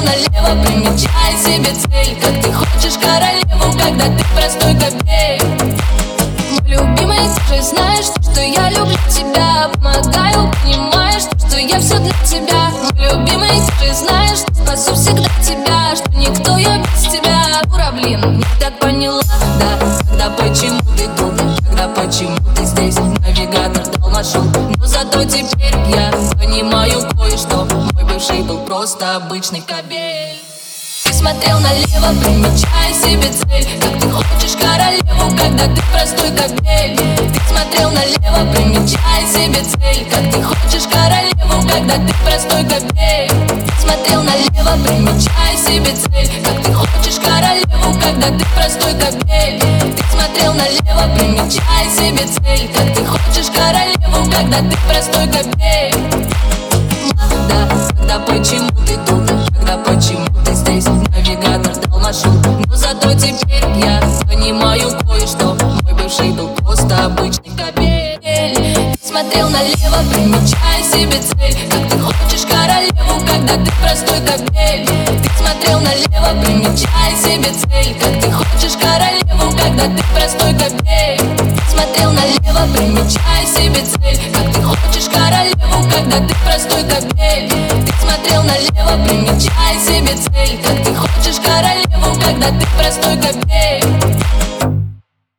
смотрел налево, примечая себе цель. Как ты хочешь королеву, когда ты простой кобель. Мой любимый, ты же знаешь, что я люблю тебя. Помогаю, понимаешь, что я все для тебя. Мой любимый, ты же знаешь, что спасу всегда тебя, что никто я без тебя. Дура, блин, не так поняла, да. Тогда почему ты тут, тогда почему ты здесь? Навигатор дал маршрут, но зато теперь я понимаю кое-что. Мой бывший был просто обычный кобель. Ты смотрел налево, примечая себе цель. Как ты хочешь королеву, когда ты простой кобель. Ты смотрел налево, примечая себе цель. Как ты хочешь королеву, когда ты простой кобель. Ты смотрел налево, примечая себе цель. Как ты хочешь королеву, когда ты простой кобель. Ты смотрел налево, примечая себе цель. Как ты хочешь королеву, когда ты простой кобель. Да, тогда почему ты тут, тогда почему ты здесь? Навигатор дал маршрут, но зато теперь я понимаю кое-что. Мой бывший был просто обычный кобель. Ты смотрел налево, примечая себе цель. Как ты хочешь королеву, когда ты простой кобель. Ты смотрел налево, примечая себе цель. Как ты хочешь королеву, когда ты простой кобель. Ты смотрел налево, примечая себе цель. Как ты хочешь королеву, когда ты простой кобель. Ты смотрел налево, примечая себе цель. Как ты хочешь королеву, когда ты простой кобель.